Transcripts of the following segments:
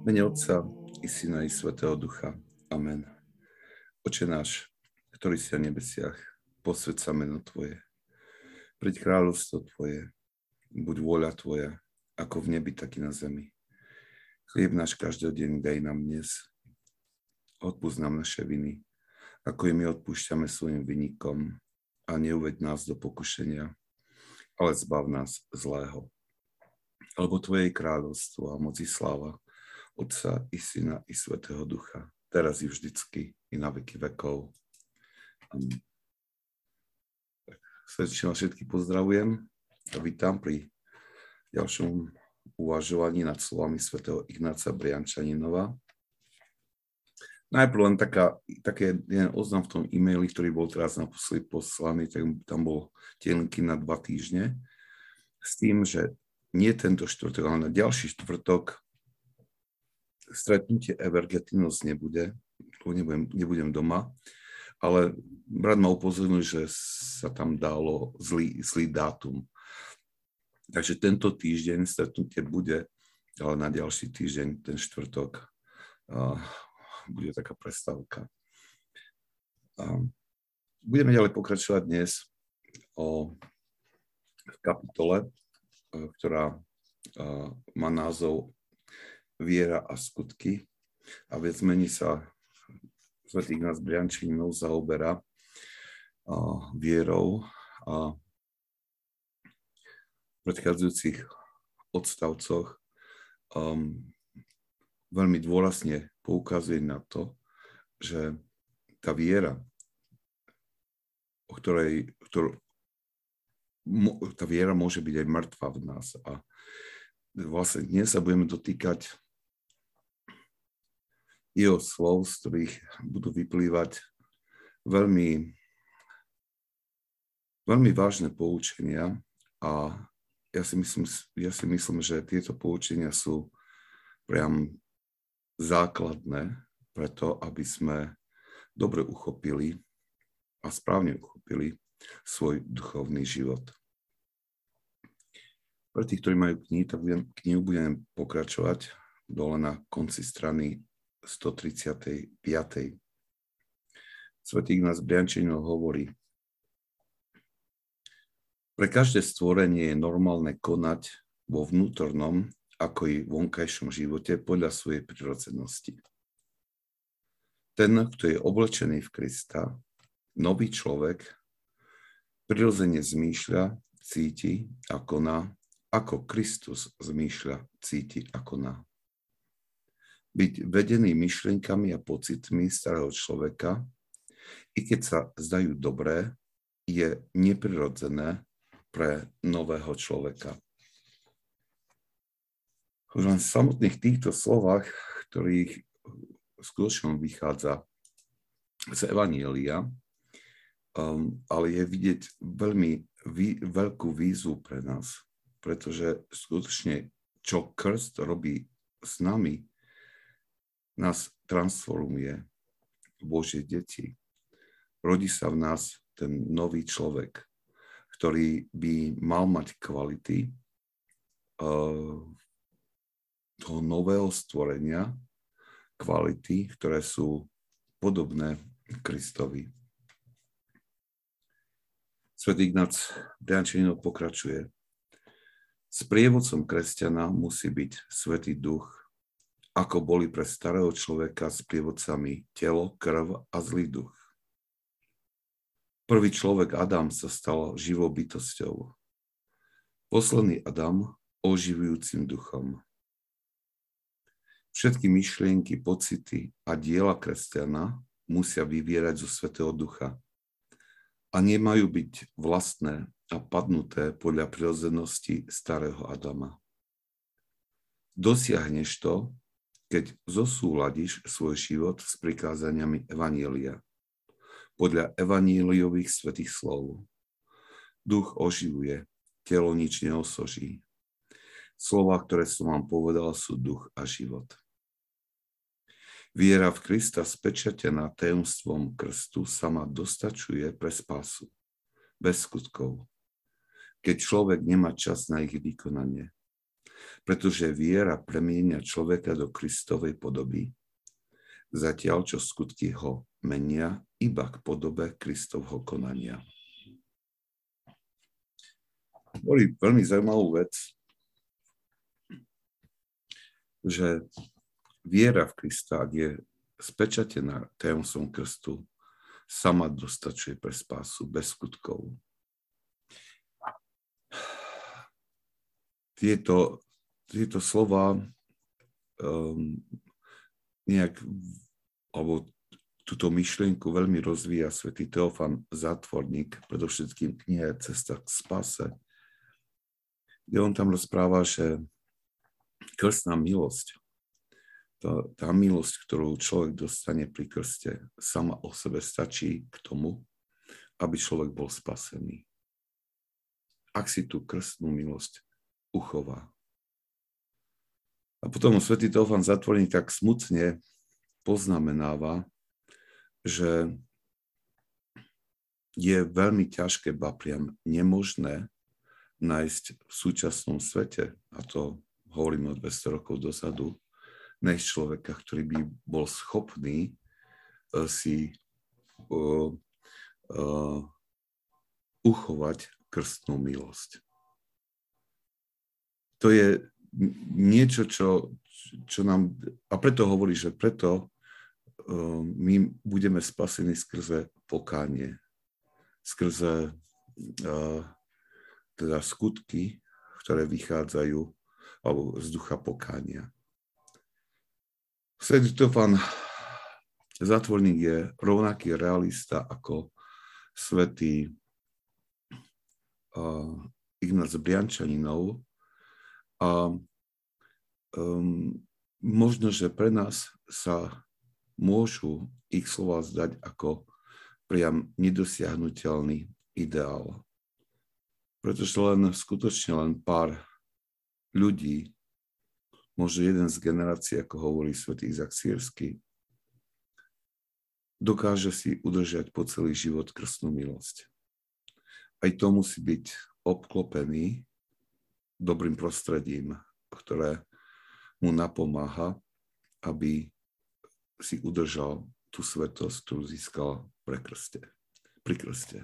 Mene Otca i Syna i Svätého Ducha. Amen. Oče náš, ktorý si na nebesiach, posväť sa meno Tvoje. Príď kráľovstvo Tvoje, buď vôľa Tvoja, ako v nebi, tak i na zemi. Chlieb náš každodenný daj nám dnes. Odpusť nám naše viny, ako i my odpúšťame svojim vinníkom. A neuveď nás do pokušenia, ale zbav nás zlého. Lebo Tvoje je kráľovstvo a moc i sláva, Otca i Syna i Svätého Ducha, teraz i vždycky i na veky vekov. Amen. Srdečne vás všetkých pozdravujem a vítam pri ďalšom uvažovaní nad slovami svätého Ignáca Briančaninova. Najprv len také jeden oznam v tom e-maili, ktorý bol teraz naposledy poslaný, tak tam bol tie linky na 2 týždne, s tým, že nie tento štvrtok, ale na ďalší štvrtok stretnutie Evergetinos nebude, nebudem doma, ale brat ma upozornil, že sa tam dalo zlý dátum. Takže tento týždeň stretnutie bude, ale na ďalší týždeň, ten štvrtok, bude taká prestávka. Budeme ďalej pokračovať dnes v kapitole, ktorá má názov Viera a skutky, a viac menej sa svätý Ignác Briančaninov zaoberá vierou a v predchádzajúcich odstavcoch veľmi dôrazne poukazuje na to, že tá viera, tá viera môže byť aj mŕtva v nás. A vlastne dnes sa budeme dotýkať jeho slov, z ktorých budú vyplývať veľmi, veľmi vážne poučenia, a ja si myslím, že tieto poučenia sú priam základné preto, aby sme dobre uchopili a správne uchopili svoj duchovný život. Pre tých, ktorí majú knihu budem pokračovať dole na konci strany 135. Svätý Ignác Briančaninov hovorí: pre každé stvorenie je normálne konať vo vnútornom ako i vonkajšom živote podľa svojej prirodzenosti. Ten, kto je oblečený v Krista, nový človek, prirodzene zmýšľa, cíti a koná, ako Kristus zmýšľa, cíti a koná. Byť vedený myšlienkami a pocitmi starého človeka, i keď sa zdajú dobré, je neprirodzené pre nového človeka. Už len v samotných týchto slovách, ktorých skutočne vychádza z Evanjelia, ale je vidieť veľmi veľkú výzvu pre nás, pretože skutočne, čo krst robí s nami, nás transformuje v Božie deti. Rodí sa v nás ten nový človek, ktorý by mal mať kvality toho nového stvorenia, kvality, ktoré sú podobné Kristovi. Svätý Ignác Briančaninov pokračuje: sprievodcom kresťana musí byť Svätý Duch, ako boli pre starého človeka sprievodcami telo, krv a zlý duch. Prvý človek Adam sa stal živou bytosťou. Posledný Adam oživujúcim duchom. Všetky myšlienky, pocity a diela kresťana musia vyvierať zo Svätého Ducha a nemajú byť vlastné a padnuté podľa prirodzenosti starého Adama. Dosiahneš to, keď zosúladíš svoj život s prikázaniami Evanjelia, podľa evanjeliových svätých slov. Duch oživuje, telo nič neosoží. Slová, ktoré som vám povedal, sú duch a život. Viera v Krista spečatená tajomstvom krstu sama dostačuje pre spásu, bez skutkov, keď človek nemá čas na ich vykonanie. pretože viera premieňa človeka do Kristovej podoby, zatiaľ čo skutky ho menia iba k podobe Kristovho konania. Boli veľmi zaujímavú vec, že viera v Krista, ak je spečatená tajomstvom krstu, sama dostačuje pre spásu bez skutkov. Tieto slova nejak, alebo túto myšlienku veľmi rozvíja svätý Teofán Zátvorník, predovšetkým knihe Cesta k spáse, kde on tam rozpráva, že krstná milosť, tá milosť, ktorú človek dostane pri krste, sama o sebe stačí k tomu, aby človek bol spasený. Ak si tú krstnú milosť uchová. A potom svätý Teofán Zátvorník tak smutne poznamenáva, že je veľmi ťažké, ba priam nemožné nájsť v súčasnom svete, a to hovorím o 200 rokov dozadu, nájsť človeka, ktorý by bol schopný si uchovať krstnú milosť. To je niečo, čo nám... A preto hovorí, že preto my budeme spasení skrze pokánie, skrze teda skutky, ktoré vychádzajú alebo z ducha pokánia. Svätý Teofán Zátvorník je rovnaký realista ako svätý Ignác Briančaninov a možno, že pre nás sa môžu ich slova zdať ako priam nedosiahnuteľný ideál. Pretože skutočne len pár ľudí, možno jeden z generácií, ako hovorí svätý Izák Sýrsky, dokáže si udržať po celý život krstnú milosť. Aj to musí byť obklopený dobrým prostredím, ktoré mu napomáha, aby si udržal tú svetosť, ktorú získal pri krste.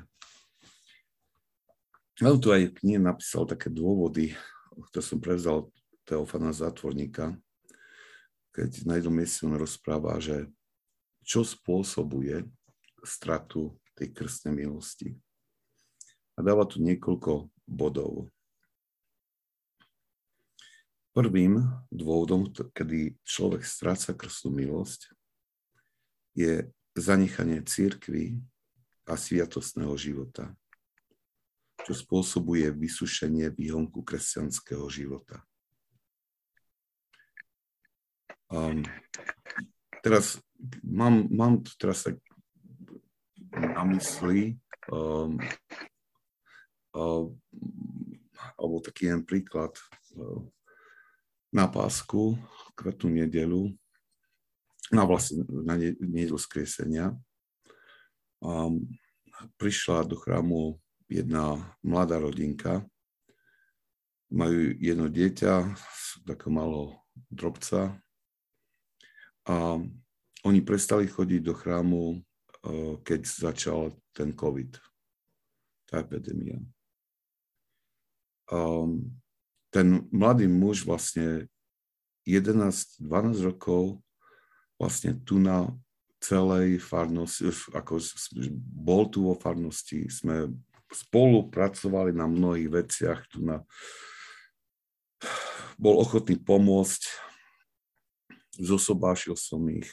Ale tu aj v knihe napísal také dôvody, ktoré som prevzal Teofána Zátvorníka, keď na jednom mieste on rozpráva, že čo spôsobuje stratu tej krstnej milosti. A dáva tu niekoľko bodov. Prvým dôvodom, kedy človek stráca krstnú milosť, je zanechanie cirkvi a sviatostného života, čo spôsobuje vysušenie výhonku kresťanského života. Teraz mám teraz tak na mysli alebo taký jeden príklad na Pásku, kvetnú nedeľu, na nedeľu Vzkriesenia. Prišla do chrámu jedna mladá rodinka, majú jedno dieťa, takého malého drobca, a oni prestali chodiť do chrámu, keď začal ten COVID, tá epidémia. Ten mladý muž vlastne 11-12 rokov vlastne tu na celej farnosti, ako bol tu vo farnosti, sme spolupracovali na mnohých veciach, bol ochotný pomôcť, zosobášil som ich.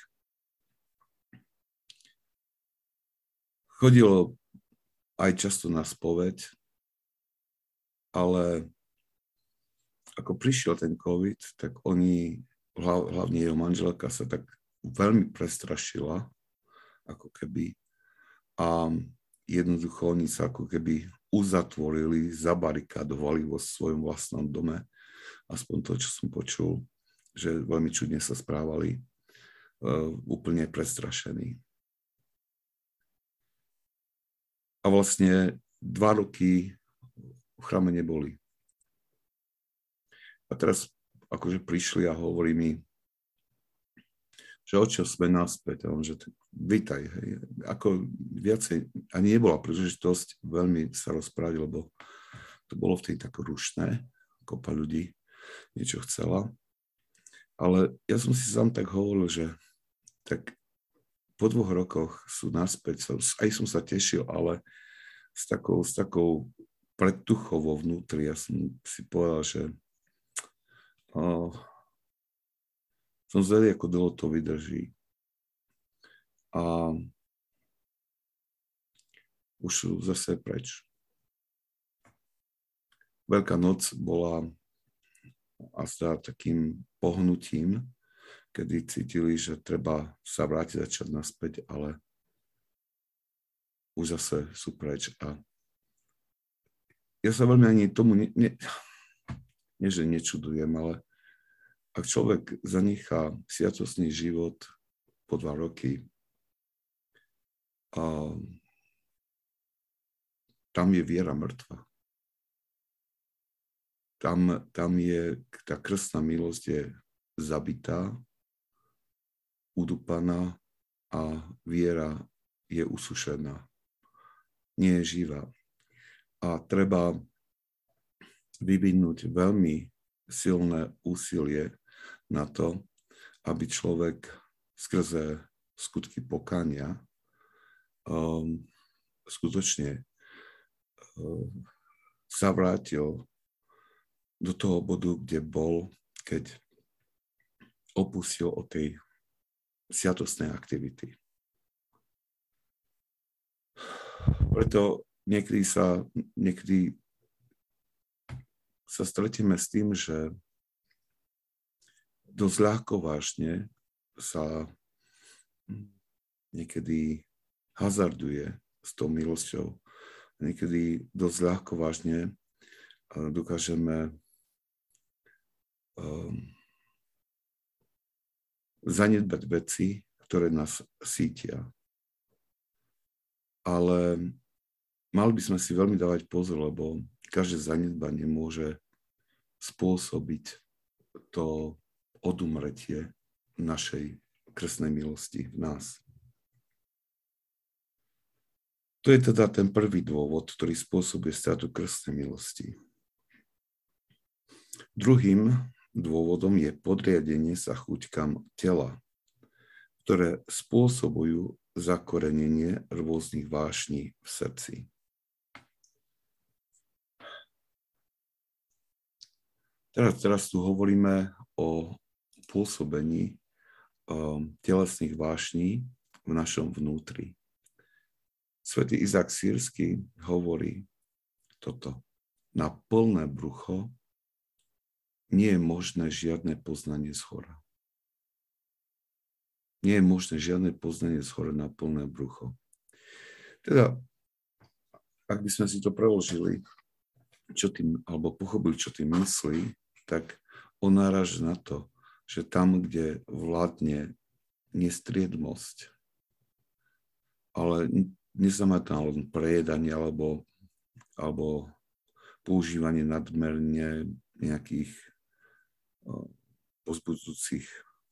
Chodil aj často na spoveď, ale ako prišiel ten COVID, tak oni, hlavne jeho manželka, sa tak veľmi prestrašila, ako keby. A jednoducho oni sa ako keby uzatvorili, zabarikádovali vo svojom vlastnom dome. Aspoň to, čo som počul, že veľmi čudne sa správali, úplne prestrašení. A vlastne 2 roky v chráme neboli. A teraz akože prišli a hovorí mi, že očo sme naspäť. A on, že vítaj, hej. Ako viacej, ani nebola príležitosť veľmi sa rozprávať, lebo to bolo vtedy tak rušné, kopa ľudí niečo chcela. Ale ja som si sám tak hovoril, že tak po 2 rokoch sú naspäť, aj som sa tešil, ale s takou predtuchou vo vnútri. Ja som si povedal, že som zvedel, ako dlho to vydrží. A už sú zase preč. Veľká noc bola asi takým pohnutím, kedy cítili, že treba sa vrátiť začať naspäť, ale už zase sú preč. A ja sa veľmi ani tomu nie že nečudujem, ale ak človek zanechá sviatostný život po 2 roky, tam je viera mŕtva. Tam je, tá krstná milosť je zabitá, udupaná a viera je usušená. Nie je živá. A treba vyvinúť veľmi silné úsilie na to, aby človek skrze skutky pokánia skutočne sa vrátil do toho bodu, kde bol, keď opustil od tej sviatostnej aktivity. Preto niekedy sa stretíme s tým, že dosť ľahko vážne sa niekedy hazarduje s tou milosťou. Niekedy dosť ľahko vážne dokážeme zanedbať veci, ktoré nás sítia. Ale mali by sme si veľmi dávať pozor, lebo každé zanedbanie môže spôsobiť to odumretie našej krstnej milosti v nás. To je teda ten prvý dôvod, ktorý spôsobuje stratu krstnej milosti. Druhým dôvodom je podriadenie sa chuťkam tela, ktoré spôsobujú zakorenenie rôznych vášní v srdci. Teraz tu hovoríme o pôsobení telesných vášní v našom vnútri. Svätý Izák Sýrsky hovorí toto. Na plné brucho nie je možné žiadne poznanie zhora. Nie je možné žiadne poznanie zhora na plné brucho. Teda, ak by sme si to preložili, alebo pochopili, čo tým myslí, tak on naráža na to, že tam, kde vládne nestriedmosť, ale neznamená to len prejedanie alebo používanie nadmerne nejakých povzbudzujúcich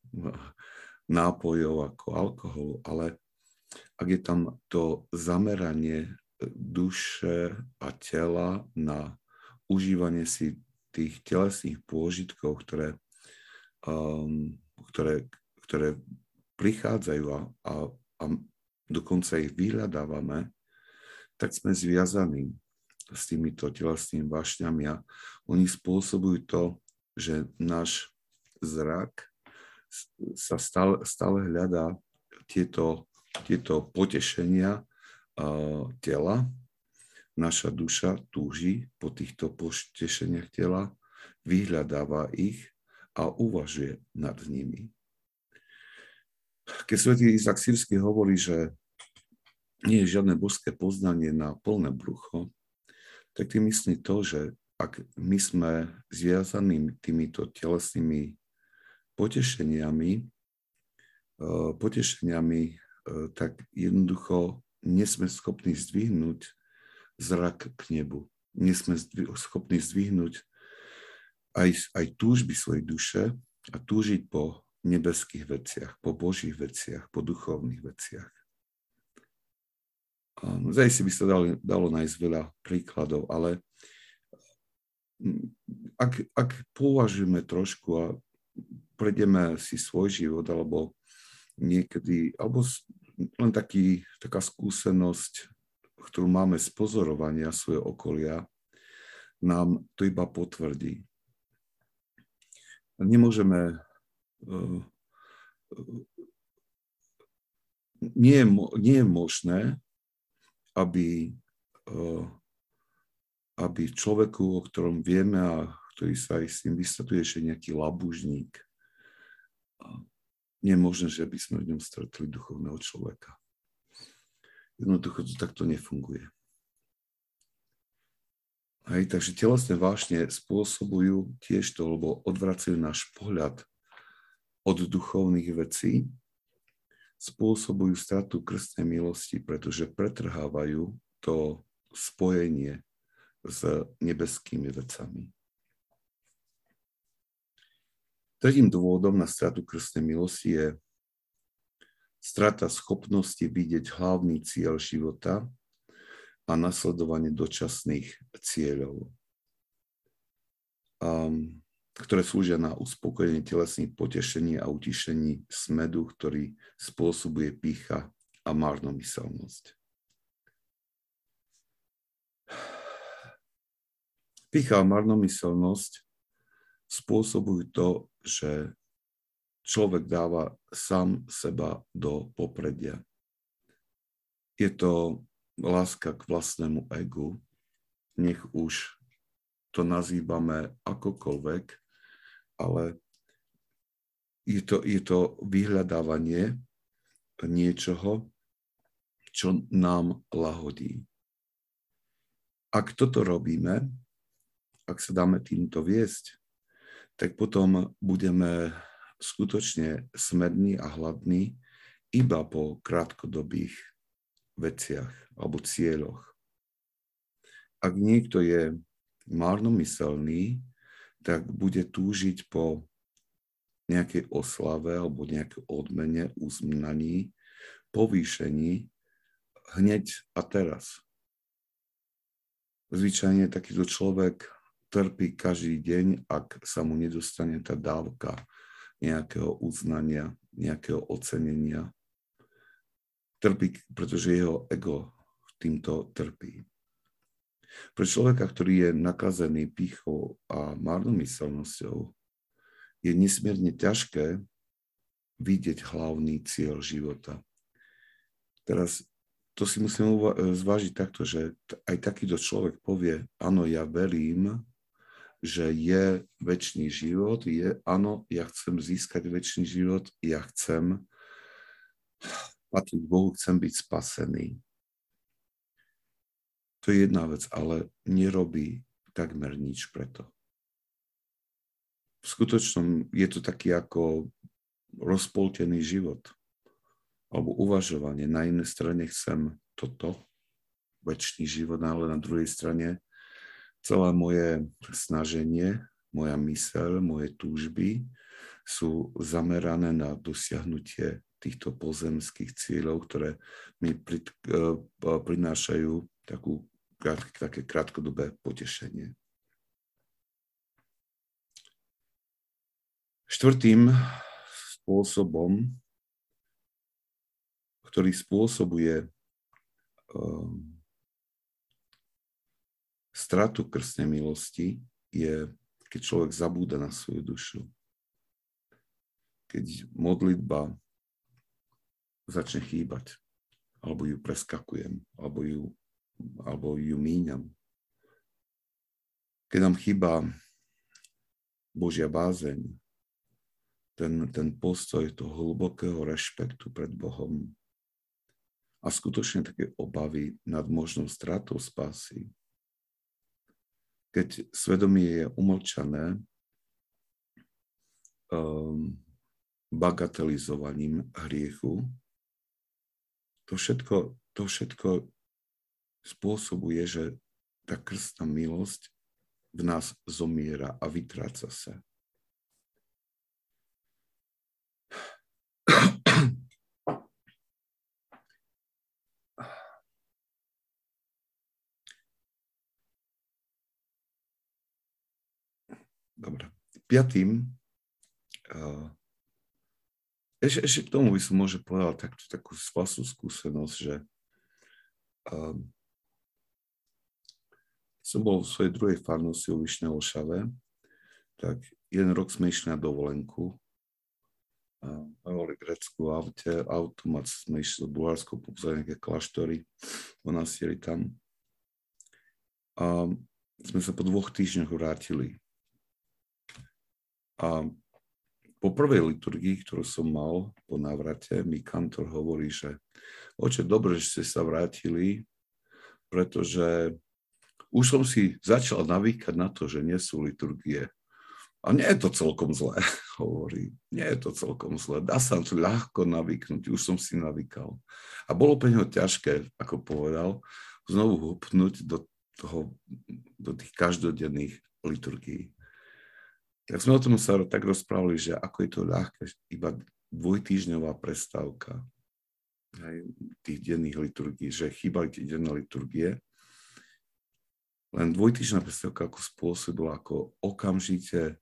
nápojov ako alkoholu, ale ak je tam to zameranie duše a tela na užívanie si tých telesných pôžitkov, ktoré prichádzajú a dokonca ich vyhľadávame, tak sme zviazaní s týmito telesnými vášňami a oni spôsobujú to, že náš zrak sa stále hľadá tieto potešenia tela. Naša duša túži po týchto potešeniach tela, vyhľadáva ich a uvažuje nad nimi. Keď svätý Izák Sýrsky hovorí, že nie je žiadne božské poznanie na plné brucho, tak tým myslí to, že ak my sme zviazaní týmito telesnými potešeniami, tak jednoducho nie sme schopní zdvihnúť zrak k nebu. Nie sme schopní zdvihnúť aj túžby svojej duše a túžiť po nebeských veciach, po Božích veciach, po duchovných veciach. Zajistie by sa dalo nájsť veľa príkladov, ale ak považujeme trošku a prejdeme si svoj život, alebo niekedy, alebo len taká skúsenosť, ktorú máme z pozorovania svojho okolia, nám to iba potvrdí. Nie je možné, aby človeku, o ktorom vieme a ktorý sa aj s tým vysvetľuje, že je nejaký labužník, nie je možné, že by sme v ňom stretli duchovného človeka. Jednoducho to takto nefunguje. Takže telesné vášne spôsobujú tiež to, lebo odvracajú náš pohľad od duchovných vecí, spôsobujú stratu krstnej milosti, pretože pretrhávajú to spojenie s nebeskými vecami. Tretím dôvodom na stratu krstnej milosti je strata schopnosti vidieť hlavný cieľ života a nasledovanie dočasných cieľov, ktoré slúžia na uspokojenie telesných potešení a utišení smedu, ktorý spôsobuje pýcha a marnomyselnosť. Pýcha a marnomyselnosť spôsobujú to, že človek dáva sám seba do popredia. Je to láska k vlastnému egu, nech už to nazývame akokoľvek, ale je to vyhľadávanie niečoho, čo nám lahodí. Ak toto robíme, ak sa dáme týmto viesť, tak potom budeme skutočne smední a hladní iba po krátkodobých veciach alebo cieľoch. Ak niekto je márnomyselný, tak bude túžiť po nejakej oslave alebo nejakej odmene, uznaní, povýšení hneď a teraz. Zvyčajne takýto človek trpí každý deň, ak sa mu nedostane tá dávka nejakého uznania, nejakého ocenenia. Trpí, pretože jeho ego týmto trpí. Pre človeka, ktorý je nakazený pýchou a marnomyselnosťou, je nesmierne ťažké vidieť hlavný cieľ života. Teraz to si musíme zvážiť takto, že aj takýto človek povie, áno, ja verím, že je večný život, áno, ja chcem získať večný život, ja chcem patriť Bohu, chcem byť spasený. To je jedna vec, ale nerobí takmer nič preto. V skutočnom je to taký ako rozpoltený život alebo uvažovanie. Na jednej strane chcem toto, večný život, ale na druhej strane celé moje snaženie, moja myseľ, moje túžby sú zamerané na dosiahnutie týchto pozemských cieľov, ktoré mi prinášajú také krátkodobé potešenie. Štvrtým spôsobom, ktorý spôsobuje stratu krstnej milosti, je, keď človek zabúda na svoju dušu. Keď modlitba začne chýbať, alebo ju preskakujem, alebo ju míňam. Keď nám chýba Božia bázeň, ten postoj toho hlbokého rešpektu pred Bohom a skutočne také obavy nad možnou stratou spásy. Keď svedomie je umlčané bagatelizovaním hriechu, to všetko spôsobuje, že tá krstná milosť v nás zomiera a vytráca sa. Dobre. Piatým, ešte k tomu by som môže povedal takú vlastnú skúsenosť, že som bol v svojej druhej farnosti o Vyšnej Olšave, tak jeden rok sme išli na dovolenku. Boli v Grécku v aute, automat sme išli do Bulharsko, popozreli nejaké kláštory, monastíry tam. A sme sa po 2 týždňoch vrátili. A po prvej liturgii, ktorú som mal po návrate, mi kantor hovorí, že oče, dobre, že ste sa vrátili, pretože už som si začal navýkať na to, že nie sú liturgie. A nie je to celkom zlé, hovorí. Nie je to celkom zlé. Dá sa to ľahko navýknuť. Už som si navýkal. A bolo pre neho ťažké, ako povedal, znovu hupnúť do tých každodenných liturgií. Tak sme o tom sa tak rozprávali, že ako je to ľahké, iba 2-týždňová prestávka tých denných liturgií, že chýbali tie denné liturgie. Len 2-týždňová prestávka ako spôsobila, ako okamžite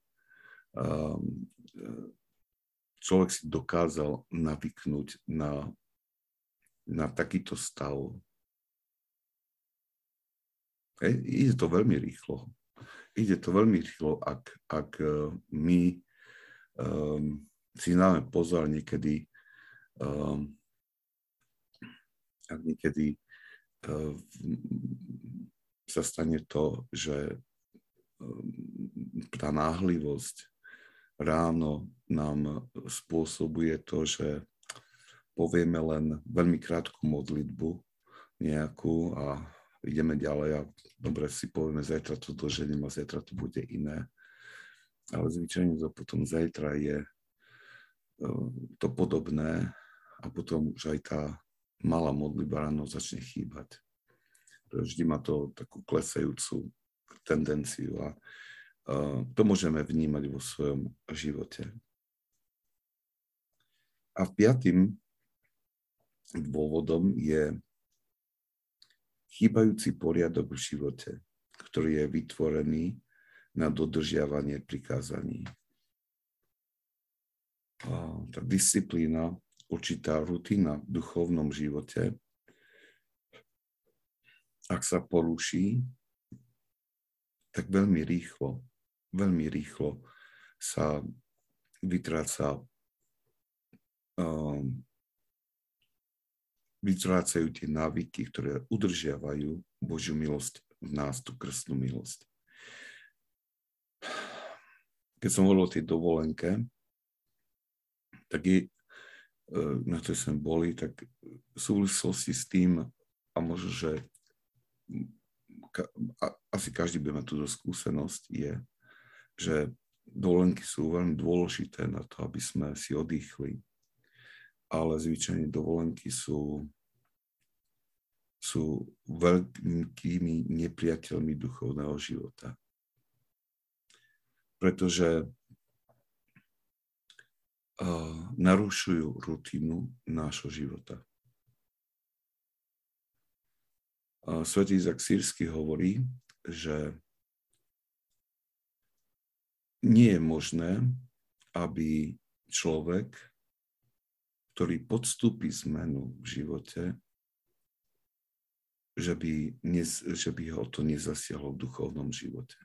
človek si dokázal navyknúť na takýto stav. Ide to veľmi rýchlo. Ide to veľmi rýchlo, ak my si dáme pozor niekedy, ak niekedy sa stane to, že tá náhlivosť ráno nám spôsobuje to, že povieme len veľmi krátku modlitbu nejakú a ideme ďalej a dobre si povieme, zajtra to doženiem a zajtra to bude iné. Ale zvyčajne to potom zajtra je to podobné a potom už aj tá malá modlitba ráno začne chýbať. Vždy má to takú klesajúcu tendenciu a to môžeme vnímať vo svojom živote. A 5. dôvodom je chýbajúci poriadok v živote, ktorý je vytvorený na dodržiavanie prikázaní. Tá disciplína, určitá rutina v duchovnom živote, ak sa poruší, tak veľmi rýchlo sa vytrácajú tie návyky, ktoré udržiavajú Božiu milosť v nás, tú krstnú milosť. Keď som hovoril o tej dovolenke, tak na to sme boli, tak v súvislosti s tým, a možno, že asi každý by mať túto skúsenosť, je, že dovolenky sú veľmi dôležité na to, aby sme si oddychli. Ale zvyčajne dovolenky sú veľkými nepriateľmi duchovného života. Pretože narušujú rutinu nášho života. Svätý Izak Sýrsky hovorí, že nie je možné, aby človek, ktorý podstúpi zmenu v živote, že by ho to nezasiahlo v duchovnom živote.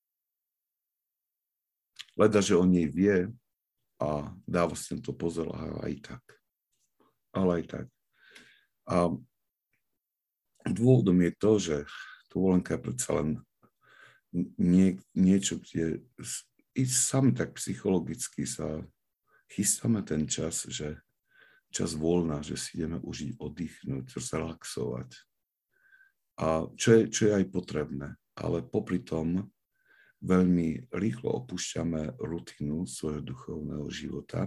Leda, že o nej vie a dáva si to pozor, ale aj tak. A dôvodom je to, že dovolenka je predsa len niečo, kde i sami tak psychologicky sa chystáme ten čas, že čas voľna, že si ideme užiť, oddychnúť, zrelaxovať. A čo je aj potrebné. Ale popri tom veľmi rýchlo opúšťame rutinu svojho duchovného života.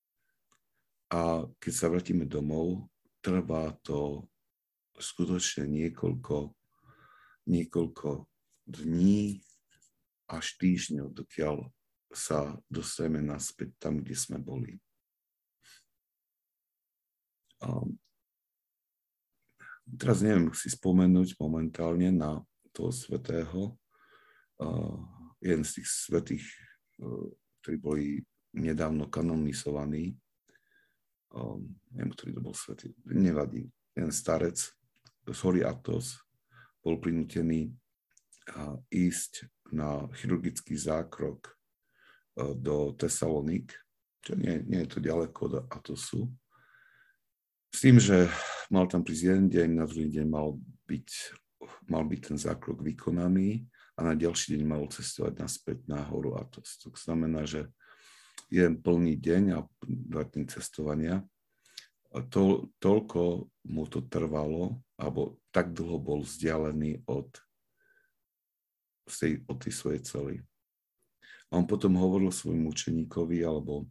A keď sa vrátime domov, trvá to skutočne niekoľko dní, až týždňov, dokiaľ sa dostaneme naspäť tam, kde sme boli. Teraz neviem si spomenúť momentálne na toho svätého. Jeden z tých svätých, ktorí boli nedávno kanonizovaní, neviem, ktorý to bol svätý, nevadí, jeden starec z hory Athos bol prinútený ísť na chirurgický zákrok do Tesalonik, čo nie je to ďaleko od Athosu, s tým, že mal tam prísť jeden deň, na druhý deň mal byť ten zákrok vykonaný a na ďalší deň mal cestovať naspäť na horu Athos. To znamená, že jeden plný deň a 2 dní cestovania. A toľko mu to trvalo, alebo tak dlho bol vzdialený od tej svojej cely. A on potom hovoril svojmu učeníkovi, alebo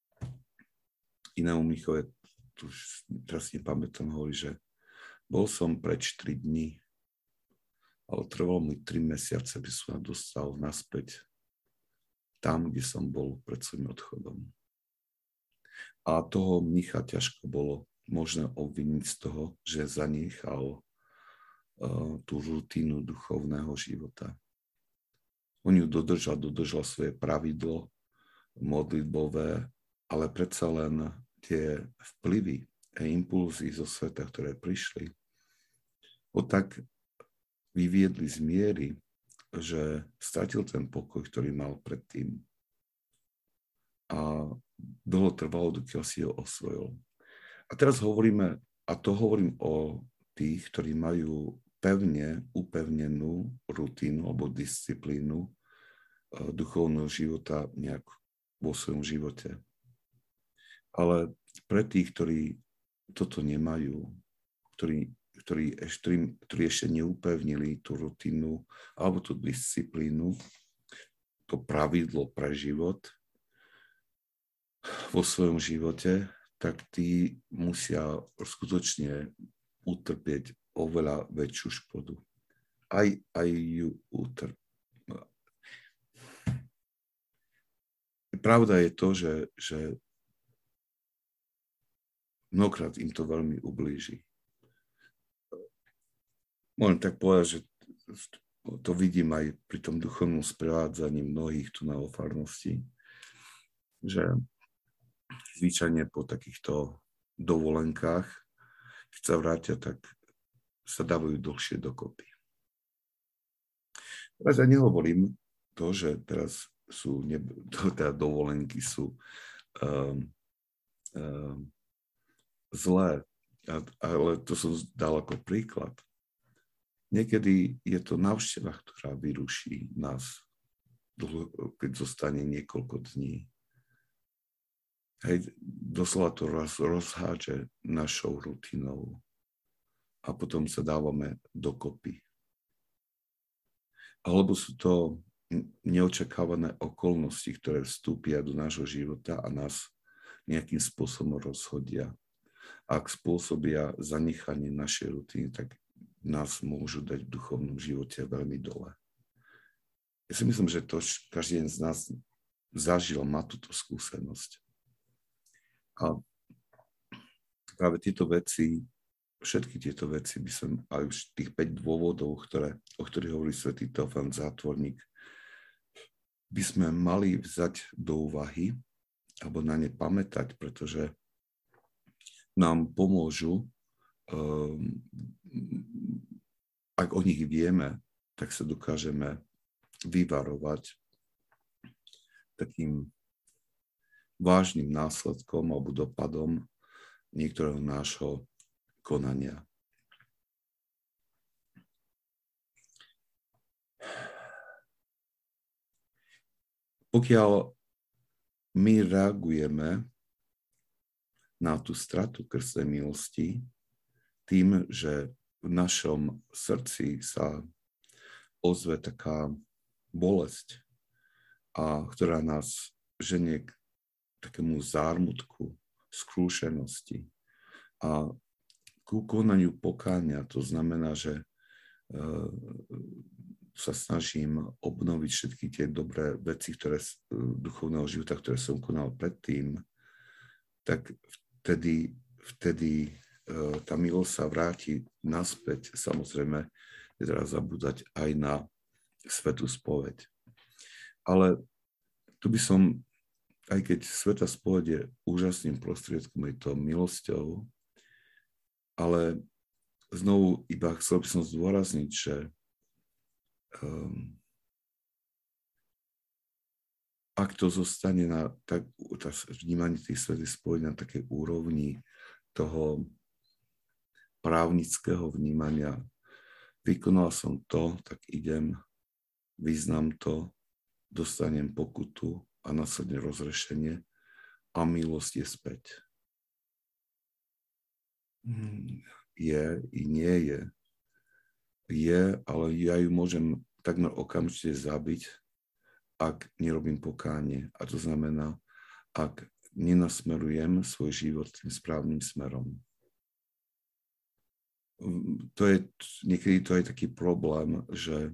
inému mníchovi, tu už teraz nepamätám, hovorí, že bol som preč 3 dní, ale trvalo mi 3 mesiace, aby som dostal naspäť tam, kde som bol pred svojím odchodom. A toho mnícha ťažko bolo možné obviniť z toho, že zanechal tú rutínu duchovného života. On ju dodržal svoje pravidlo modlitbové, ale predsa len tie vplyvy a impulzy zo sveta, ktoré prišli, ho tak vyviedli z miery, že stratil ten pokoj, ktorý mal predtým. A dlho trvalo, dokiaľ si ho osvojil. A teraz hovorím o tých, ktorí majú pevne upevnenú rutínu alebo disciplínu duchovného života nejak vo svojom živote. Ale pre tých, ktorí toto nemajú, ktorí ešte neupevnili tú rutinu alebo tú disciplínu, to pravidlo pre život vo svojom živote, tak tí musia skutočne utrpieť oveľa väčšiu škodu. Aj ju utrpieť. Pravda je to, že mnohokrát im to veľmi ublíži. Môžem tak povedať, že to vidím aj pri tom duchovnom sprevádzaní mnohých tu na farnosti, že zvyčajne po takýchto dovolenkách, keď sa vrátia, tak sa dávajú dlhšie dokopy. Teraz ja nehovorím to, že teraz teda dovolenky sú zlé, ale to som dal ako príklad. Niekedy je to návšteva, ktorá vyruší nás, keď zostane niekoľko dní. Hej, doslova to rozhádže našou rutinou a potom sa dávame dokopy. Alebo sú to neočakávané okolnosti, ktoré vstúpia do nášho života a nás nejakým spôsobom rozhodia. Ak spôsobia zanechanie našej rutiny, tak nás môžu dať v duchovnom živote veľmi dole. Ja si myslím, že to každý z nás zažil, má túto skúsenosť. A práve všetky tieto veci by som, aj už tých 5 dôvodov, o ktorých hovorí svätý Teofán Zátvorník, by sme mali vzať do úvahy alebo na ne pamätať, pretože nám pomôžu, ak o nich vieme, tak sa dokážeme vyvarovať takým vážnym následkom alebo dopadom niektorého nášho konania. Pokiaľ my reagujeme na tú stratu krstnej milosti tým, že v našom srdci sa ozve taká bolesť, ktorá nás ženie k takému zármutku, skrúšenosti a ku konaniu pokánia. To znamená, že sa snažím obnoviť všetky tie dobré veci, duchovného života, ktoré som konal predtým, tak vtedy tá milosť sa vráti naspäť. Samozrejme, netreba zabúdať aj na svätú spoveď. Ale tu by som, aj keď svätá spoveď je úžasným prostriedkom, je to milosťou, ale znovu iba chcel by som zdôrazniť, že ak to zostane na vnímanie tej svätej spovede na takej úrovni toho právnického vnímania, vykonal som to, tak idem, vyznám to, dostanem pokutu a následne rozrešenie a milosť je späť. Je i nie je. Je, ale ja ju môžem takmer okamžite zabiť, ak nerobím pokánie. A to znamená, ak nenasmerujem svoj život tým správnym smerom. Niekedy to je taký problém, že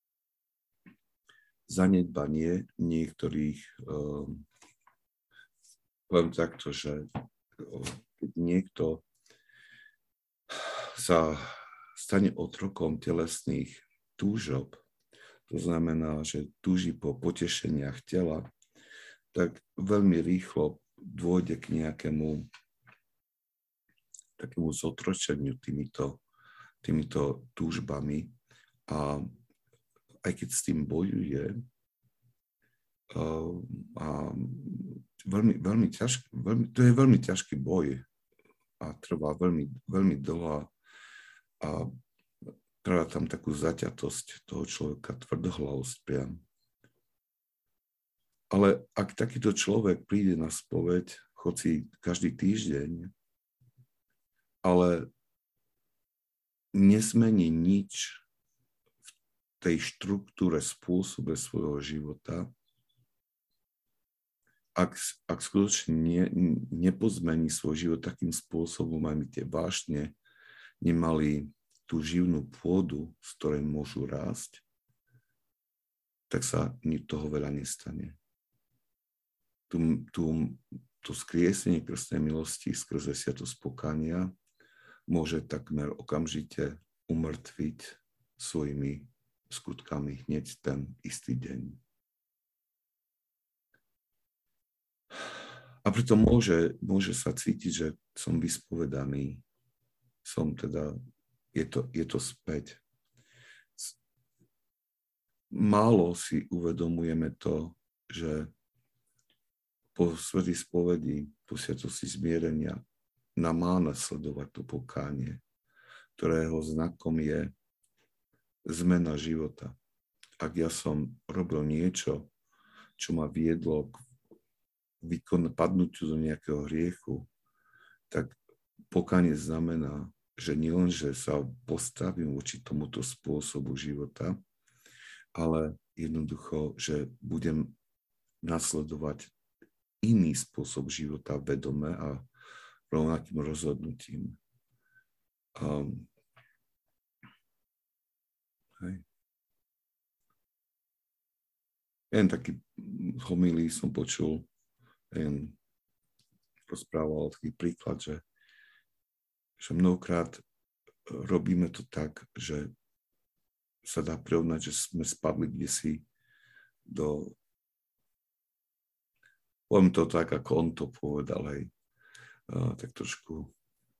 zanedbanie niektorých, poviem takto, že keď niekto sa stane otrokom telesných túžob, to znamená, že túži po potešeniach tela, tak veľmi rýchlo dôjde k nejakému takému zotročeniu týmito túžbami a aj keď s tým bojuje, to je veľmi ťažký boj a trvá veľmi, veľmi dlho a trvá tam takú zaťatosť toho človeka, tvrdohlavosť priam. Ale ak takýto človek príde na spoveď, hoci každý týždeň, ale nesmení nič v tej štruktúre, spôsobe svojho života, ak skutočne nepozmení svoj život takým spôsobom, aby tie vášne nemali tú živnú pôdu, z ktorej môžu rásť, tak sa toho veľa nestane. To skriesenie krstnej milosti skrze sviatosť pokánia môže takmer okamžite umrtviť svojimi skutkami hneď ten istý deň. A preto môže sa cítiť, že som vyspovedaný, je to späť. Málo si uvedomujeme to, že po svätej spovedi, po sviatosti zmierenia nám má nasledovať to pokánie, ktorého znakom je zmena života. Ak ja som robil niečo, čo ma viedlo k padnutiu do nejakého hriechu, tak pokánie znamená, že nielen, že sa postavím voči tomuto spôsobu života, ale jednoducho, že budem nasledovať iný spôsob života vedome a rovnakým rozhodnutím. Jen taký homilí som počul, rozprával taký príklad, že mnohokrát robíme to tak, že sa dá prirovnať, že sme spadli kdesi poviem to tak, ako on to povedal, tak trošku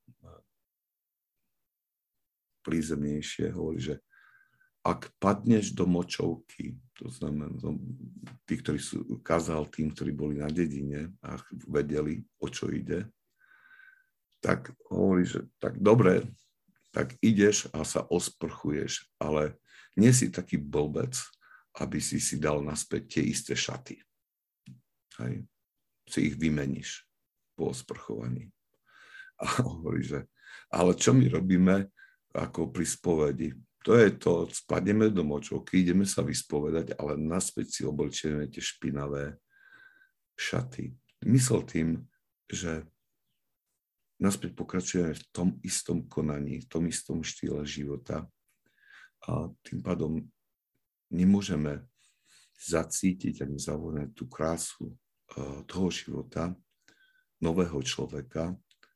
prízemnejšie, hovorí, že ak padneš do močovky, to znamená, tí, ktorí kázal tým, ktorí boli na dedine a vedeli, o čo ide, tak hovorí, že tak dobre, tak ideš a sa osprchuješ, ale nie si taký blbec, aby si dal naspäť tie isté šaty. Hej. Si ich vymeníš po osprchovaní. A hovorí, že ale čo my robíme ako pri spovedi? To je to, spadneme do močovky, ideme sa vyspovedať, ale naspäť si oblečeme tie špinavé šaty. Myslel tým, že naspäť pokračujeme v tom istom konaní, v tom istom štýle života a tým pádom nemôžeme zacítiť ani zavolať tú krásu toho života nového človeka,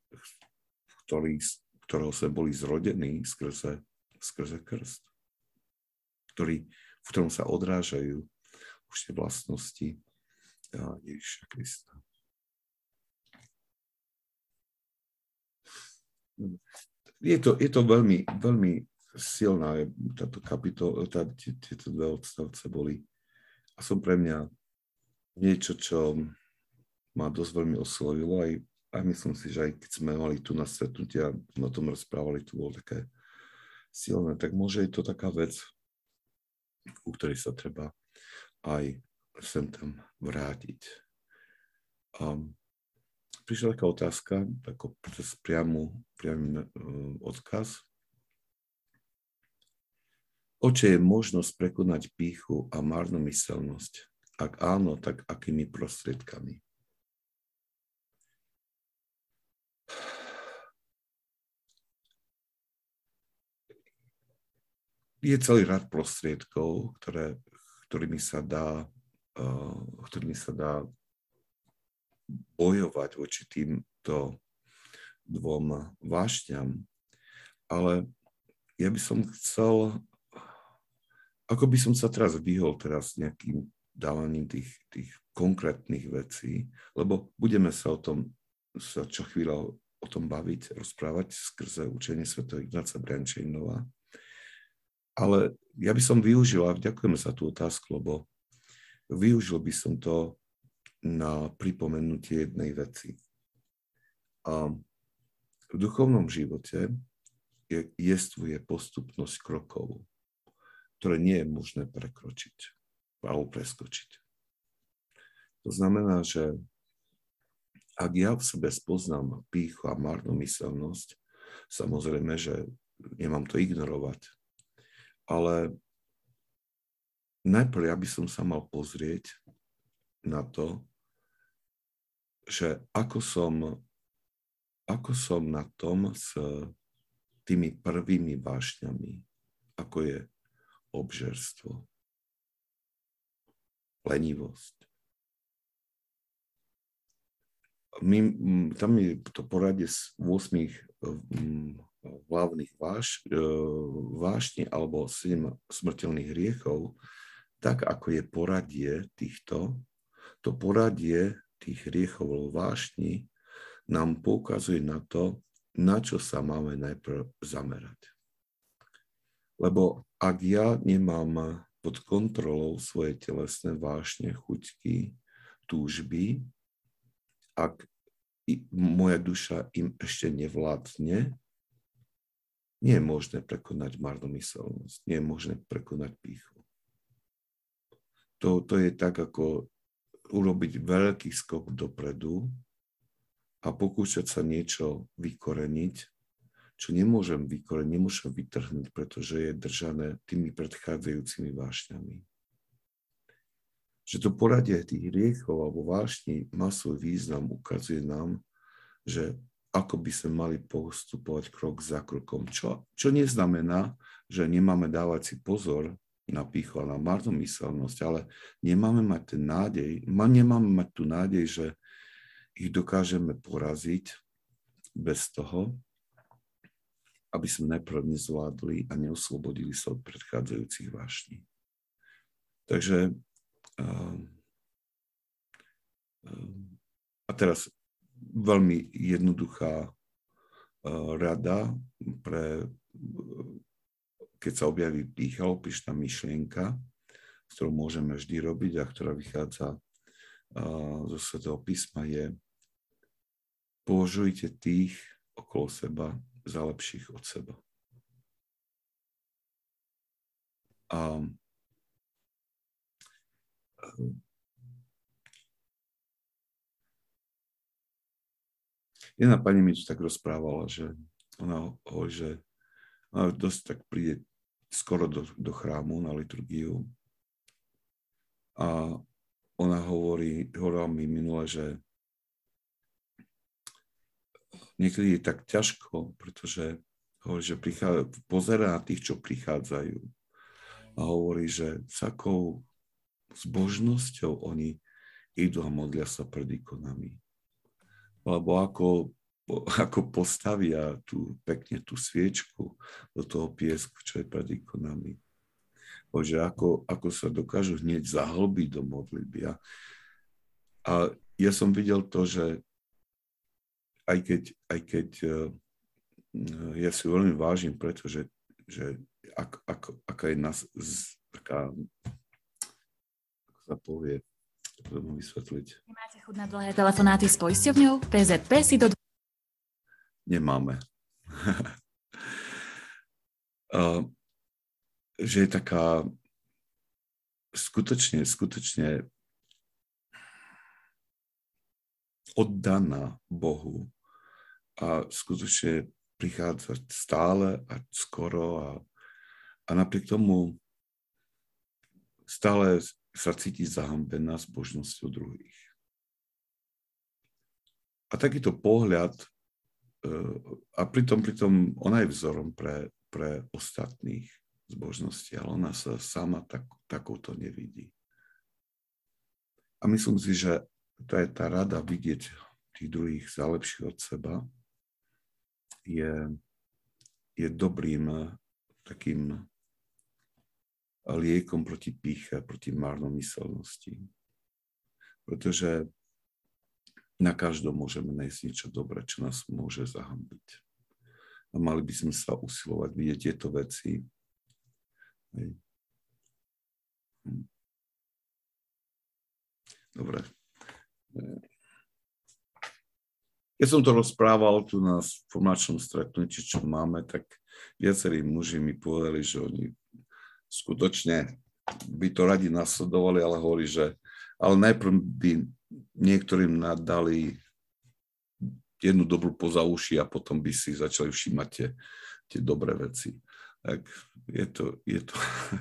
ktorého sme boli zrodení skrze krst, v ktorom sa odrážajú už tie vlastnosti Ježiša Krista. Je to veľmi, veľmi silná táto kapitola, tieto dve odstavce boli. A som pre mňa niečo, čo ma dosť veľmi oslovilo, aj myslím si, že aj keď sme mali tu na stretnutia, sme o tom rozprávali, to bolo také silné, tak môže je to taká vec, ku ktorej sa treba aj sem tam vrátiť. Prišla taká otázka, ako priamy odkaz. Oče, je možnosť prekonať pýchu a márnomyselnosť? Ak áno, tak akými prostriedkami? Je celý rad prostriedkov, ktorými sa dá bojovať voči týmto dvom vášňam. Ale ja by som chcel, ako by som sa teraz vyhol nejakým dávaním tých konkrétnych vecí, lebo budeme sa čo chvíľa o tom baviť, rozprávať skrze učenie svätého Ignáca Brянčejnova. Ale ja by som využil, a ďakujem za tú otázku, lebo využil by som to na pripomenutie jednej veci. A v duchovnom živote jestvuje postupnosť krokov, ktoré nie je možné prekročiť alebo preskočiť. To znamená, že ak ja v sebe spoznám pýchu a márnomyselnosť, samozrejme, že nemám to ignorovať, ale najprv ja by som sa mal pozrieť na to, že ako som na tom s tými prvými vášňami, ako je obžerstvo, lenivosť. Tam je to poradie z 8 hlavných vášni alebo 7 smrteľných hriechov, tak ako je poradie to poradie tých hriechov alebo vášni nám poukazuje na to, na čo sa máme najprv zamerať. Lebo ak ja nemám pod kontrolou svoje telesné vášne, chuťky, túžby, ak moja duša im ešte nevládne, nie je možné prekonať márnomyselnosť, nie je možné prekonať pýchu. To je tak, ako urobiť veľký skok dopredu a pokúšať sa niečo vykoreniť, čo nemôžem vykoreniť, nemôžem vytrhnúť, pretože je držané tými predchádzajúcimi vášňami. Že to poradie tých hriechov alebo vášni má svoj význam, ukazuje nám, že ako by sme mali postupovať krok za krokom. Čo neznamená, že nemáme dávať si pozor na pýchu a na márnomyselnosť, ale nemáme mať tú nádej, že ich dokážeme poraziť bez toho, aby sme najprv nezvládli a neoslobodili sa od predchádzajúcich vášní. Takže a teraz veľmi jednoduchá rada keď sa objaví pýcha, opíšna myšlienka, s ktorou môžeme vždy robiť a ktorá vychádza zo Svätého písma, je: považujte tých okolo seba za lepších od seba. Jedna pani mi to tak rozprávala, že ona hovorí, že ona dosť tak príde skoro do chrámu na liturgiu a ona hovorila mi minule, že niekedy je tak ťažko, pretože hovorí, že pozerá na tých, čo prichádzajú A hovorí, že s akou zbožnosťou oni idú a modlia sa pred ikonami. Alebo ako postavia pekne tú sviečku do toho piesku, čo je pred ikonami. Bože, ako sa dokážu hneď zahlbiť do modlitby. A ja som videl to, že aj keď ja si veľmi vážim, pretože aká je nás taká, ako sa povie, to budem vysvetliť. Nemáte chuť na dlhé telefonáty s poisťovňou? PZP si to... Nemáme. Že je taká skutočne oddaná Bohu a skutočne prichádza stále a skoro a napriek tomu stále sa cíti zahambená s božnosťou druhých. A takýto pohľad, a pritom ona je vzorom pre ostatných zbožnosti, ale ona sa sama takouto nevidí. A myslím si, že to je tá rada vidieť tých druhých za lepších od seba, je dobrým takým liekom proti pýche, proti márnomyselnosti. Pretože na každom môžeme nájsť niečo dobré, čo nás môže zahambiť. A mali by sme sa usilovať vidieť tieto veci. Dobre. Keď som to rozprával tu na formačnom stretnutí, čo máme, tak viacerí muži mi povedali, že oni skutočne by to radi nasledovali, ale hovorí, že ale najprv by niektorým dali jednu dobrú poza uši a potom by si začali všímať tie dobré veci. Tak je to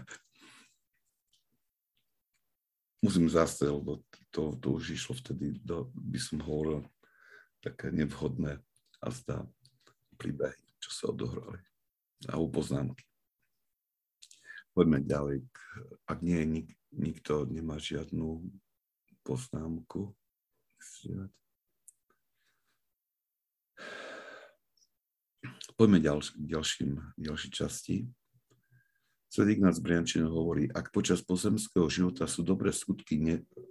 musím zastať, lebo to už išlo vtedy, by som hovoril, také nevhodné a zdá príbehy, čo sa odohrali. A poznámky. Poďme ďalej. Ak nie, nikto nemá žiadnu poznámku. Poďme k ďalšej časti. Svätý Ignác Briančino hovorí, ak počas pozemského života sú dobré skutky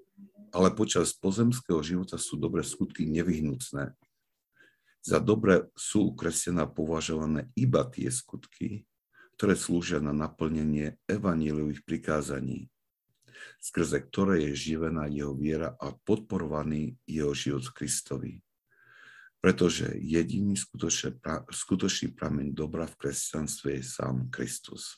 nevyhnutné. Za dobré sú u kresťana považované iba tie skutky, ktoré slúžia na naplnenie evanjeliových prikázaní, skrze ktoré je živená jeho viera a podporovaný jeho život v Kristovi. Pretože jediný skutočný prameň dobra v kresťanstve je sám Kristus.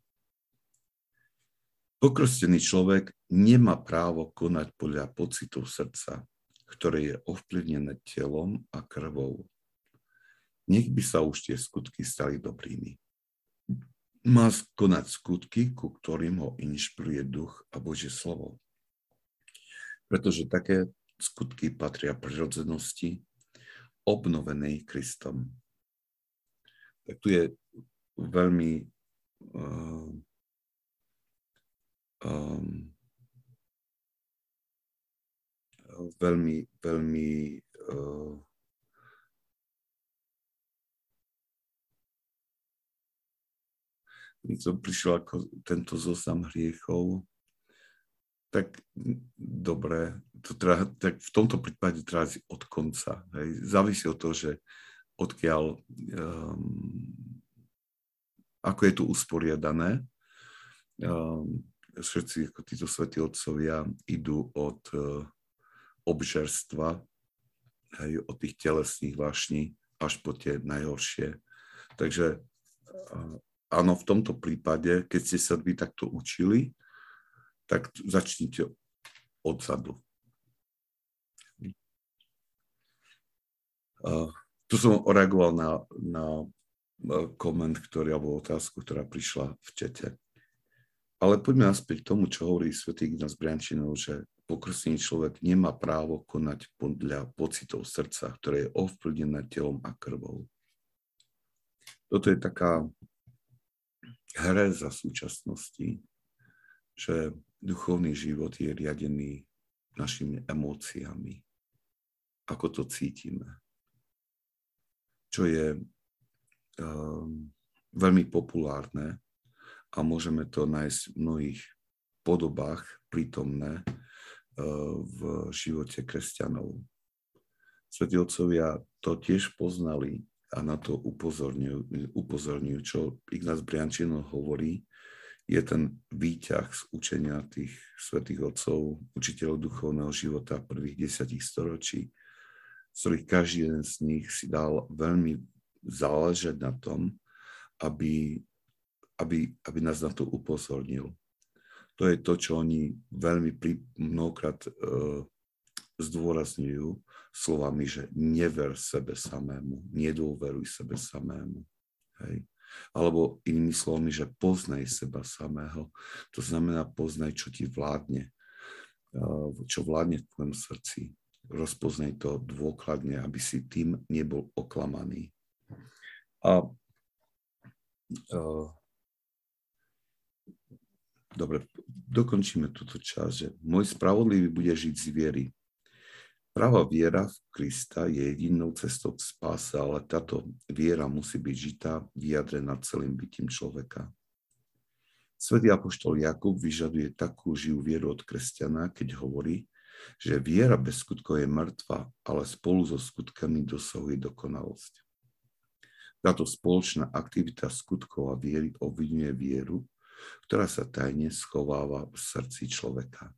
Pokrstený človek nemá právo konať podľa pocitov srdca, ktoré je ovplyvnené telom a krvou. Nech by sa už tie skutky stali dobrými. Má konať skutky, ku ktorým ho inšpiruje duch a Božie slovo. Pretože také skutky patria prirodzenosti obnovenej Kristom. Tak tu je veľmi prišiel ako tento zoznam hriechov, tak dobre, tak v tomto prípade treba ísť od konca. Hej. Závisí od toho, že odkiaľ, ako je tu usporiadané. Všetci ako títo svätí otcovia idú od obžerstva, hej, od tých telesných vášní až po tie najhoršie. Takže áno, v tomto prípade, keď ste sa vy takto učili, tak začnite odzadu. Tu som reagoval na koment, alebo otázku, ktorá prišla v čete. Ale poďme naspäť k tomu, čo hovorí svätý Ignác Briančinov, že pokrstený človek nemá právo konať podľa pocitov srdca, ktoré je ovplyvnené telom a krvou. Toto je taká hre za súčasnosti, že duchovný život je riadený našimi emóciami, ako to cítime, čo je veľmi populárne a môžeme to nájsť v mnohých podobách prítomné v živote kresťanov. Svätí otcovia to tiež poznali a na to upozorňujú, čo Ignác Briančinov hovorí, je ten výťah z učenia tých svätých otcov, učiteľov duchovného života prvých 10 storočí, z ktorých každý jeden z nich si dal veľmi záležať na tom, aby nás na to upozornil. To je to, čo oni veľmi mnohokrát zdôrazňujú slovami, že never sebe samému, nedôveruj sebe samému. Hej. Alebo inými slovami, že poznaj seba samého. To znamená poznaj, čo ti vládne, čo vládne v tvojom srdci. Rozpoznaj to dôkladne, aby si tým nebol oklamaný. Dobre, dokončíme túto časť, že môj spravodlivý bude žiť z viery. Pravá viera v Krista je jedinou cestou k spáse, ale táto viera musí byť žitá, vyjadrená celým bytím človeka. Svätý apoštol Jakub vyžaduje takú živú vieru od kresťana, keď hovorí, že viera bez skutkov je mŕtva, ale spolu so skutkami dosahuje dokonalosť. Táto spoločná aktivita skutkov a viery obviňuje vieru, ktorá sa tajne schováva v srdci človeka.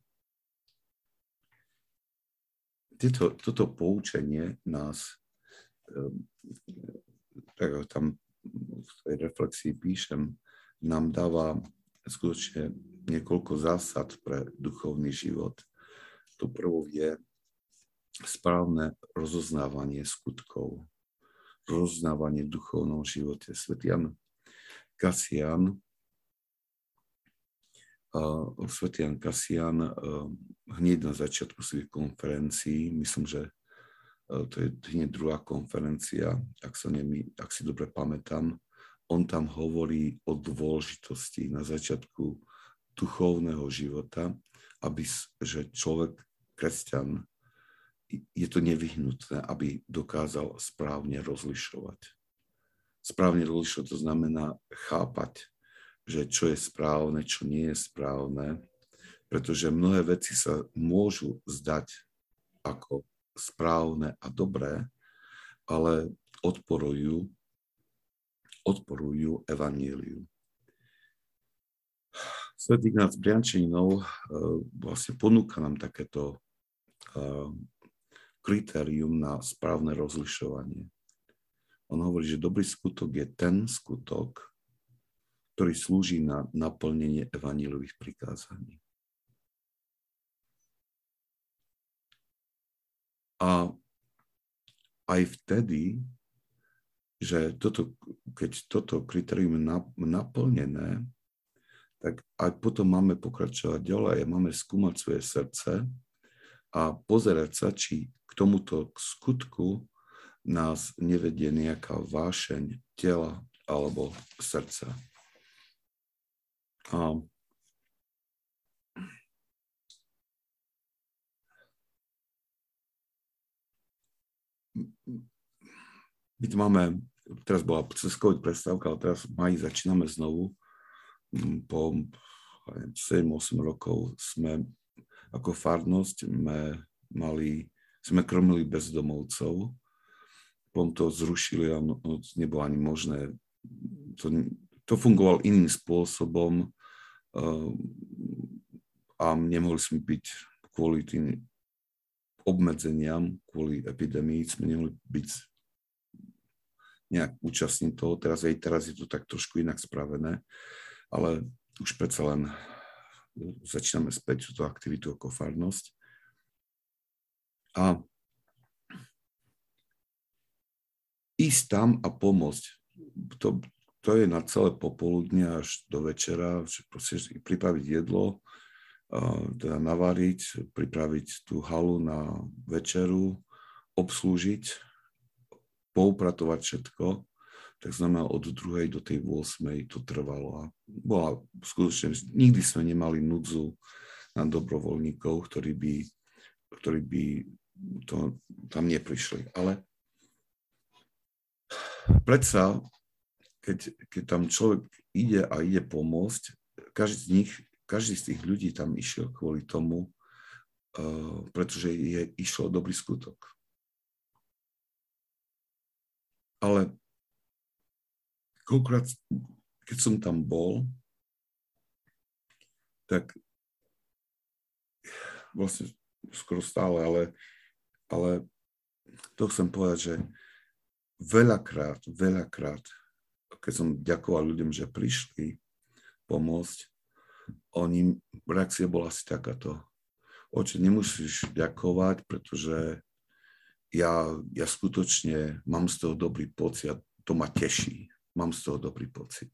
Toto poučenie nás, tak tam v tej reflexii píšem, nám dáva skutočne niekoľko zásad pre duchovný život. To prvou je správne rozoznávanie skutkov, rozoznávanie v duchovnom živote. Svätý Ján Kasián hneď na začiatku svojich konferencií, myslím, že to je hneď druhá konferencia, ak si dobre pamätám, on tam hovorí o dôležitosti na začiatku duchovného života, že človek, kresťan, je to nevyhnutné, aby dokázal správne rozlišovať. Správne rozlišovať to znamená chápať, že čo je správne, čo nie je správne, pretože mnohé veci sa môžu zdať ako správne a dobré, ale odporujú evanjeliu. Svätý Ignác Briančinov vlastne ponúka nám takéto kritérium na správne rozlišovanie. On hovorí, že dobrý skutok je ten skutok, ktorý slúži na naplnenie evanjeliových prikázaní. A aj vtedy, že keď toto kritérium je naplnené, tak aj potom máme pokračovať ďalej, máme skúmať svoje srdce a pozerať sa, či k tomuto skutku nás nevedie nejaká vášeň tela alebo srdca. My tu máme, teraz bola cez COVID prestávka, ale teraz v máji začíname znovu. Po 7-8 rokov sme ako farnosť sme krmili bezdomovcov. Potom to zrušili a nebolo ani možné. To fungovalo iným spôsobom a nemohli sme byť kvôli tým obmedzeniam, kvôli epidémii, sme nemohli byť nejak účastní toho. Teraz je to tak trošku inak spravené, ale už predsa len začíname späť túto aktivitu ako farnosť. A ísť tam a pomôcť, to je na celé popoludne až do večera, že proste pripraviť jedlo, teda navariť, pripraviť tú halu na večeru, obslúžiť, poupratovať všetko. tak znamená od 2. do tej 8. to trvalo. A bola skutočne, nikdy sme nemali núdzu na dobrovoľníkov, ktorí by to tam neprišli. Ale predsa, keď tam človek ide a ide pomôcť, každý z tých ľudí tam išiel kvôli tomu, pretože išlo dobrý skutok. Ale koľkokrát, keď som tam bol, tak vlastne skoro stále, ale to chcem povedať, že veľakrát, keď som ďakoval ľuďom, že prišli pomôcť, reakcia bola asi takáto. Oče, nemusíš ďakovať, pretože ja skutočne mám z toho dobrý pocit a to ma teší. Mám z toho dobrý pocit.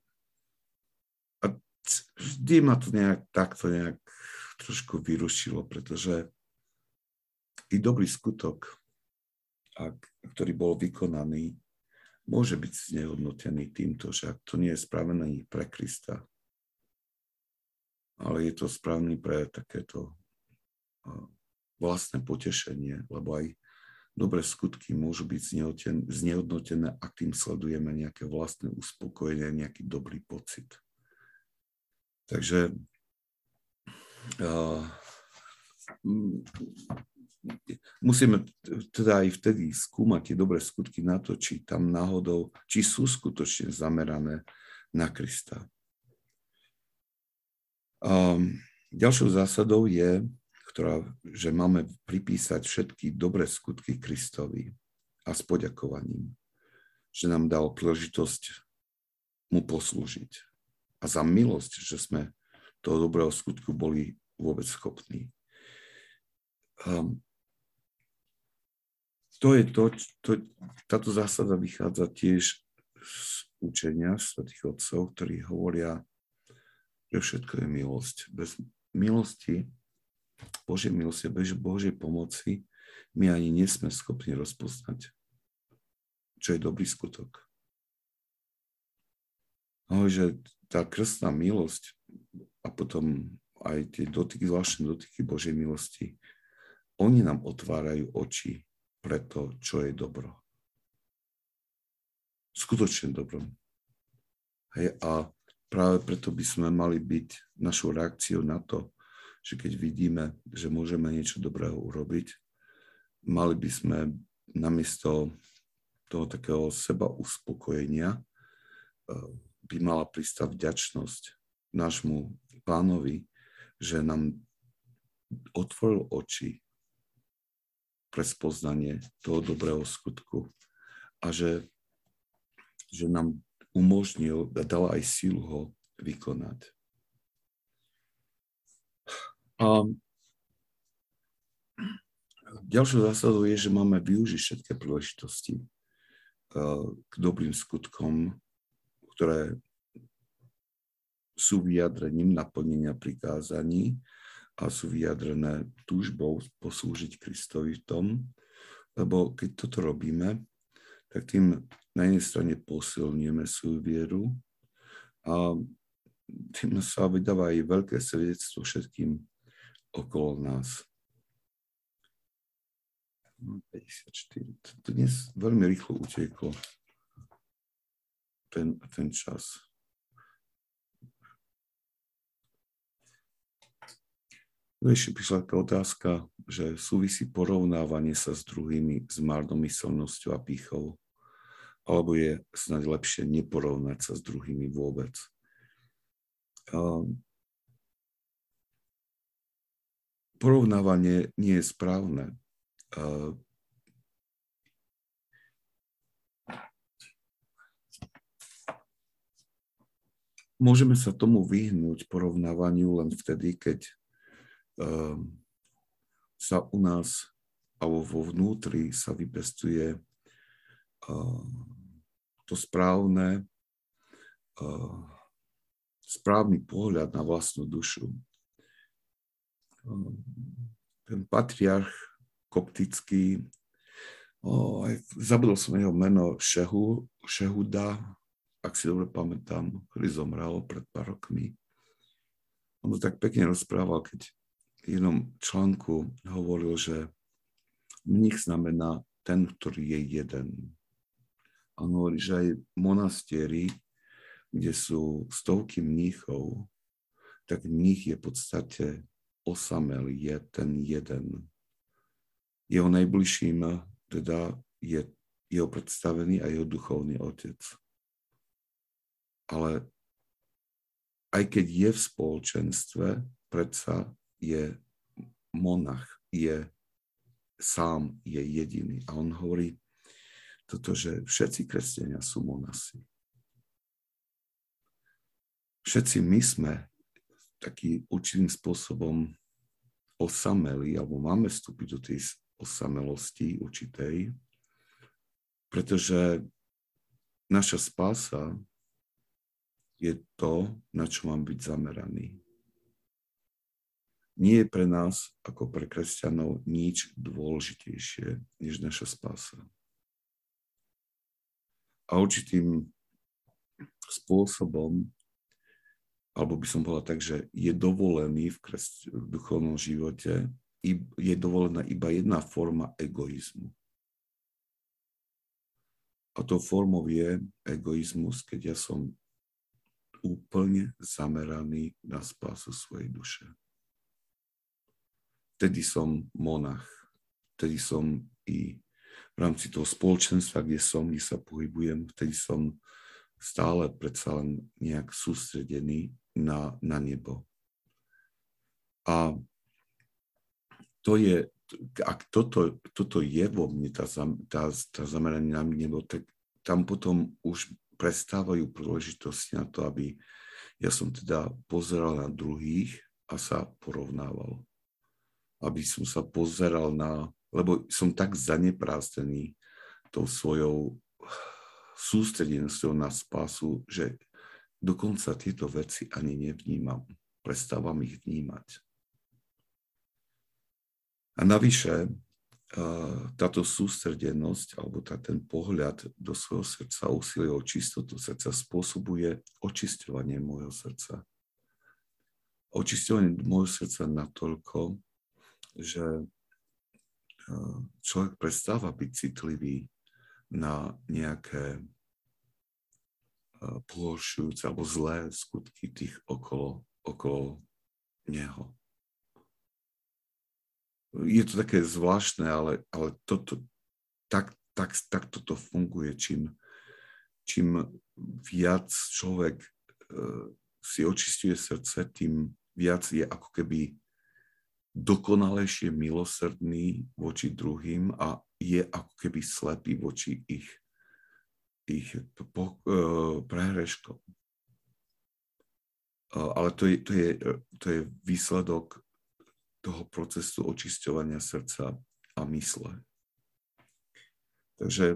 A vždy ma to takto trošku vyrušilo, pretože i dobrý skutok, ktorý bol vykonaný, môže byť znehodnotený týmto, že ak to nie je spravené pre Krista, ale je to správne pre takéto vlastné potešenie, lebo aj dobré skutky môžu byť znehodnotené, ak tým sledujeme nejaké vlastné uspokojenie, nejaký dobrý pocit. Takže musíme teda aj vtedy skúmať tie dobré skutky na to, či tam náhodou, či sú skutočne zamerané na Krista. Ďalšou zásadou je, že máme pripísať všetky dobré skutky Kristovi a s poďakovaním, že nám dal príležitosť mu poslúžiť a za milosť, že sme toho dobrého skutku boli vôbec schopní. Táto zásada vychádza tiež z učenia svätých otcov, ktorí hovoria, že všetko je milosť. Bez milosti, Božej milosti, bez Božej pomoci my ani nie sme schopní rozpoznať, čo je dobrý skutok. Že tá krstná milosť a potom aj tie zvláštne dotyky Božej milosti, oni nám otvárajú oči pre to, čo je dobro. Skutočne dobro. A práve preto by sme mali byť našou reakciou na to, že keď vidíme, že môžeme niečo dobrého urobiť, mali by sme namiesto toho takého seba uspokojenia by mala pristať vďačnosť nášmu Pánovi, že nám otvoril oči pre spoznanie toho dobrého skutku a že nám umožnil a dal aj sílu ho vykonať. A ďalšou zásadou je, že máme využiť všetky príležitosti k dobrým skutkom, ktoré sú vyjadrením naplnenia prikázaní a sú vyjadrené túžbou poslúžiť Kristovi v tom, lebo keď toto robíme, tak tým na jednej strane posilňujeme svoju vieru a tým sa vydáva aj veľké svedectvo všetkým okolo nás. 54. To dnes veľmi rýchlo utieklo ten čas. Ešte prišla taká otázka, že súvisí porovnávanie sa s druhými s márnomyselnosťou a pýchou, alebo je snáď lepšie neporovnať sa s druhými vôbec. Porovnávanie nie je správne. Môžeme sa tomu vyhnúť porovnávaniu len vtedy, keď sa u nás alebo vo vnútri sa vypestuje to správny pohľad na vlastnú dušu. Ten patriarch koptický, zabudol som jeho meno, Šehu, Šehuda, ak si dobre pamätám, ktorý zomrel pred pár rokmi, on to tak pekne rozprával, keď v jednom článku hovoril, že mních znamená ten, ktorý je jeden. A on hovorí, že aj monastieri, kde sú stovky mníchov, tak mních je v podstate osamelý, je ten jeden. Jeho najbližším teda je jeho predstavený a jeho duchovný otec. Ale aj keď je v spoločenstve, predsa je monach, je sám, je jediný. A on hovorí toto, že všetci kresťania sú monasi. Všetci my sme takým určitým spôsobom osamelí, alebo máme vstúpiť do tej osamelosti určitej, pretože naša spása je to, na čo mám byť zameraný. Nie je pre nás, ako pre kresťanov, nič dôležitejšie, než naša spása. A určitým spôsobom, alebo by som povedal tak, že je dovolený v duchovnom živote, je dovolená iba jedna forma egoizmu. A tou formou je egoizmus, keď ja som úplne zameraný na spásu svojej duše. Vtedy som monach, vtedy som i v rámci toho spoločenstva, kde sa pohybujem, vtedy som stále predsa len nejak sústredený na nebo. A to je, ak toto je vo mne, tá zameranie na nebo, tak tam potom už prestávajú príležitosti na to, aby ja som teda pozeral na druhých a sa porovnával. Aby som sa pozeral lebo som tak zaneprázdnený tou svojou sústredenosťou na spásu, že dokonca tieto veci ani nevnímam. Prestávam ich vnímať. A navyše, táto sústredenosť, alebo ten pohľad do svojho srdca, úsilie o čistotu srdca spôsobuje očisťovanie môjho srdca. Očisťovanie môjho srdca natoľko, že človek prestáva byť citlivý na nejaké pohoršujúce alebo zlé skutky tých okolo neho. Je to také zvláštne, ale tak toto funguje. Čím viac človek si očisťuje srdce, tým viac je ako keby dokonalejšie milosrdný voči druhým a je ako keby slepý voči ich prehreškom. Ale to je výsledok toho procesu očisťovania srdca a mysle. Takže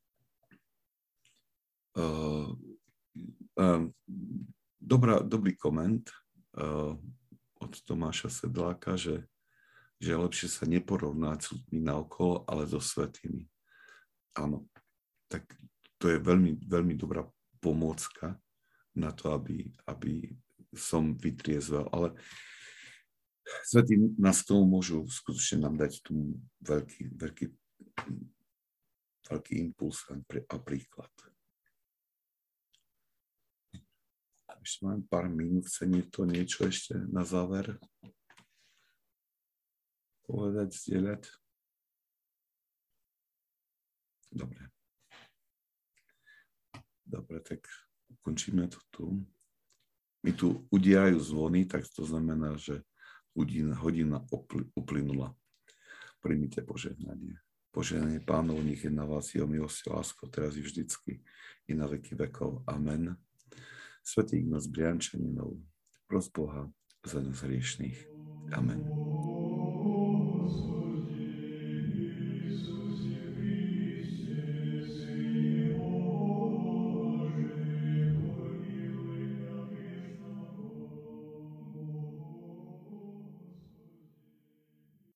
dobrý koment od Tomáša Sedláka, že je lepšie sa neporovnať s ľuďmi naokolo, ale so svätými. Áno, tak to je veľmi, veľmi dobrá pomôcka na to, aby som vytriezvel. Ale svätí nás k tomu môžu skutočne nám dať tu veľký impuls a príklad. Ešte mám pár minút, chce niekto niečo ešte na záver povedať, zdieľať? Dobre, tak ukončíme to tu. Mi tu udierajú zvony, tak to znamená, že hodina uplynula. Príjmite požehnanie. Požehnanie Pánov, nech je na vás jeho milosť a láska, teraz i vždycky, i na veky vekov. Amen. Svätý Ignác Briančaninov, pros Boha za nás hriešných. Amen.